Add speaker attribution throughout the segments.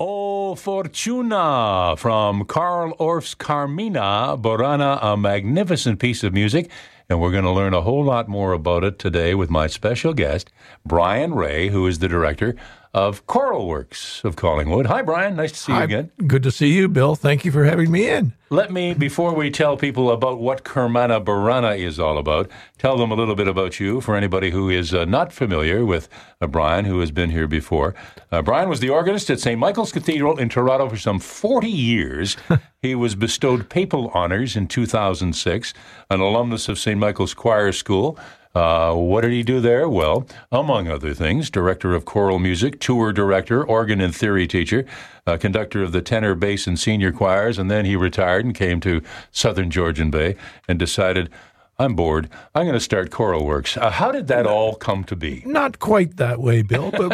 Speaker 1: O Fortuna from Carl Orff's Carmina Burana, a magnificent piece of music, and we're going to learn a whole lot more about it today with my special guest, Brian Ray, who is the director of Choral Works of Collingwood. Hi, Brian. Nice to see you again.
Speaker 2: Good to see you, Bill. Thank you for having me in.
Speaker 1: Let me, before we tell people about what Carmina Burana is all about, tell them a little bit about you for anybody who is not familiar with Brian, who has been here before. Brian was the organist at St. Michael's Cathedral in Toronto for some 40 years. He was bestowed papal honors in 2006, an alumnus of St. Michael's Choir School. What did he do there? Well, among other things, director of choral music, tour director, organ and theory teacher, conductor of the tenor, bass, and senior choirs, and then he retired and came to Southern Georgian Bay and decided, I'm bored, I'm going to start Choral Works. How did that all come to be?
Speaker 2: Not quite that way, Bill, but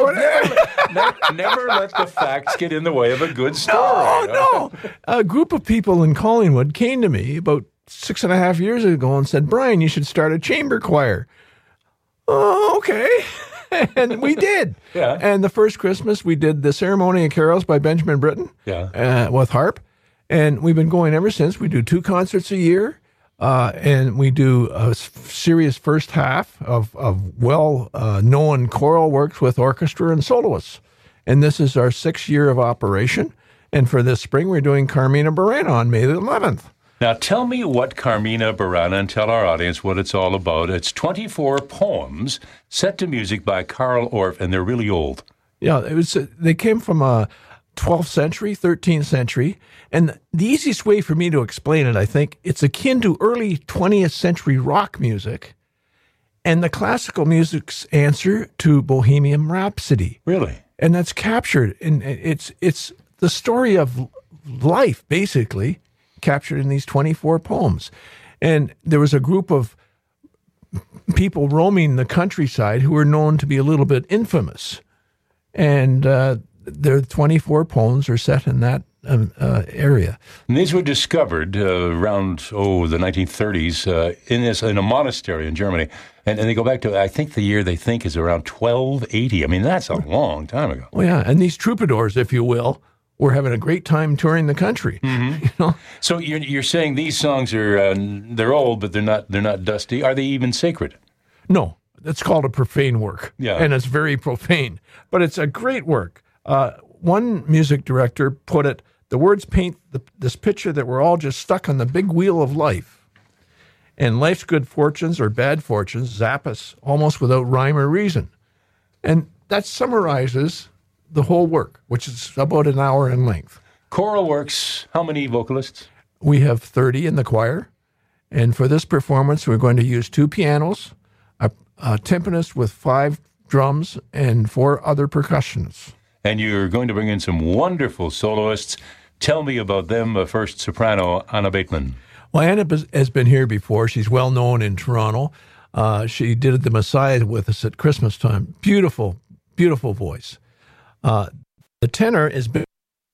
Speaker 1: Never let the facts get in the way of a good story.
Speaker 2: No. A group of people in Collingwood came to me about 6.5 years ago and said, Brian, you should start a chamber choir. Oh, okay. And we did.
Speaker 1: Yeah.
Speaker 2: And the first Christmas, we did the Ceremony of Carols by Benjamin Britten with harp. And we've been going ever since. We do 2 concerts a year. And we do a serious first half of well-known choral works with orchestra and soloists. And this is our 6th year of operation. And for this spring, we're doing Carmina Burana on May the 11th.
Speaker 1: Now, tell me what Carmina Burana, and tell our audience what it's all about. It's 24 poems set to music by Carl Orff, and they're really old.
Speaker 2: Yeah, they came from 12th century, 13th century, and the easiest way for me to explain it, I think, it's akin to early 20th century rock music and the classical music's answer to Bohemian Rhapsody.
Speaker 1: Really?
Speaker 2: And that's captured, and it's the story of life, basically, captured in these 24 poems. And there was a group of people roaming the countryside who were known to be a little bit infamous. And their 24 poems are set in that area.
Speaker 1: And these were discovered around, the 1930s in a monastery in Germany. And they go back to, I think the year they think is around 1280. I mean, that's a long time ago.
Speaker 2: Oh, yeah. And these troubadours, if you will, were having a great time touring the country.
Speaker 1: Mm-hmm.
Speaker 2: You know?
Speaker 1: So you're saying these songs are they're old, but they're not dusty. Are they even sacred?
Speaker 2: No, it's called a profane work.
Speaker 1: Yeah,
Speaker 2: and it's very profane, but it's a great work. One music director put it: the words paint this picture that we're all just stuck on the big wheel of life, and life's good fortunes or bad fortunes zap us almost without rhyme or reason, and that summarizes the whole work, which is about an hour in length.
Speaker 1: Choral Works, how many vocalists?
Speaker 2: We have 30 in the choir. And for this performance, we're going to use 2 pianos, a timpanist with 5 drums, and 4 other percussionists.
Speaker 1: And you're going to bring in some wonderful soloists. Tell me about them. First, soprano Anna Bateman.
Speaker 2: Well, Anna has been here before. She's well known in Toronto. She did the Messiah with us at Christmas time. Beautiful, beautiful voice. The tenor is Ben,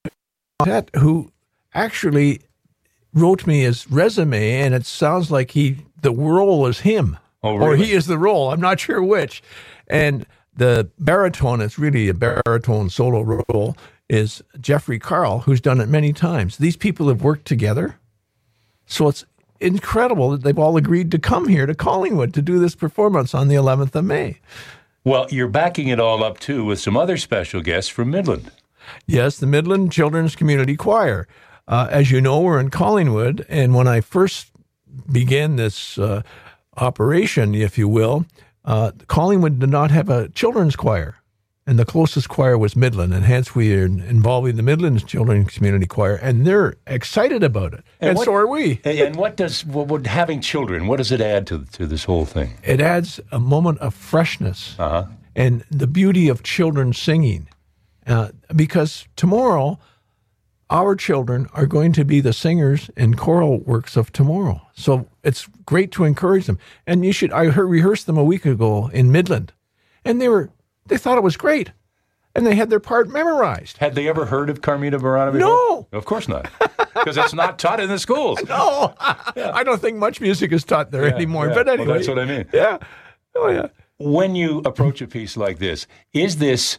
Speaker 2: who actually wrote me his resume, and it sounds like the role is him.
Speaker 1: Oh, really?
Speaker 2: Or he is the role. I'm not sure which. And the baritone, it's really a baritone solo role, is Jeffrey Carl, who's done it many times. These people have worked together. So it's incredible that they've all agreed to come here to Collingwood to do this performance on the 11th of May.
Speaker 1: Well, you're backing it all up, too, with some other special guests from Midland.
Speaker 2: Yes, the Midland Children's Community Choir. As you know, we're in Collingwood, and when I first began this operation, if you will, Collingwood did not have a children's choir, and the closest choir was Midland, and hence we are involving the Midland Children's Community Choir, and they're excited about it, and so are we.
Speaker 1: And what having children, what does it add to this whole thing?
Speaker 2: It adds a moment of freshness and the beauty of children singing, because tomorrow our children are going to be the singers and choral works of tomorrow. So it's great to encourage them. And I rehearsed them a week ago in Midland, and they thought it was great. And they had their part memorized.
Speaker 1: Had they ever heard of Carmina Burana before?
Speaker 2: No.
Speaker 1: Of course not. Because it's not taught in the schools.
Speaker 2: No. Yeah. I don't think much music is taught there anymore.
Speaker 1: Yeah.
Speaker 2: But anyway.
Speaker 1: Well, that's what I mean.
Speaker 2: Yeah. Oh, yeah.
Speaker 1: When you approach a piece like this, is this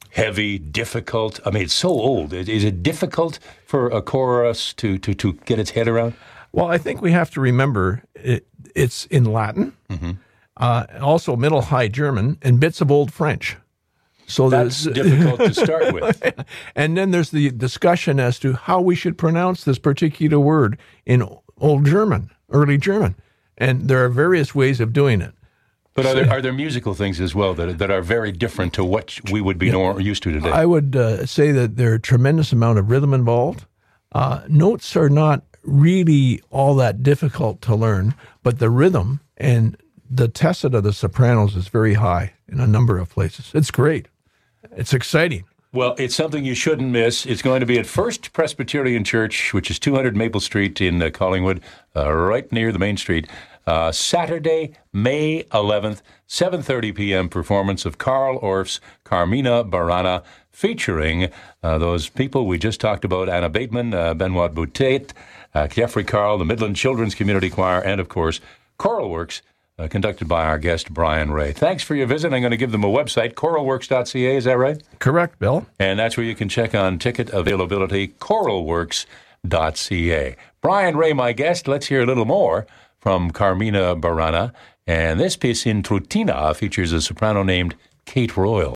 Speaker 1: heavy, difficult? I mean, it's so old. Is it difficult for a chorus to get its head around?
Speaker 2: Well, I think we have to remember it's in Latin, also Middle High German, and bits of Old French. So
Speaker 1: that's difficult to start with.
Speaker 2: And then there's the discussion as to how we should pronounce this particular word in Old German, Early German. And there are various ways of doing it.
Speaker 1: But are there musical things as well that are very different to what we would be used to today?
Speaker 2: I would say that there are a tremendous amount of rhythm involved. Notes are not really all that difficult to learn, but the rhythm and the tessitura of the sopranos is very high in a number of places. It's great. It's exciting.
Speaker 1: Well, it's something you shouldn't miss. It's going to be at First Presbyterian Church, which is 200 Maple Street in Collingwood, right near the main street. Saturday, May 11th, 7:30 p.m. performance of Carl Orff's Carmina Burana, featuring those people we just talked about, Anna Bateman, Benoit Boutet, Jeffrey Carl, the Midland Children's Community Choir, and, of course, Choralworks, conducted by our guest, Brian Ray. Thanks for your visit. I'm going to give them a website, choralworks.ca. Is that right?
Speaker 2: Correct, Bill.
Speaker 1: And that's where you can check on ticket availability, choralworks.ca. Brian Ray, my guest. Let's hear a little more from Carmina Burana. And this piece in Trutina features a soprano named Kate Royal.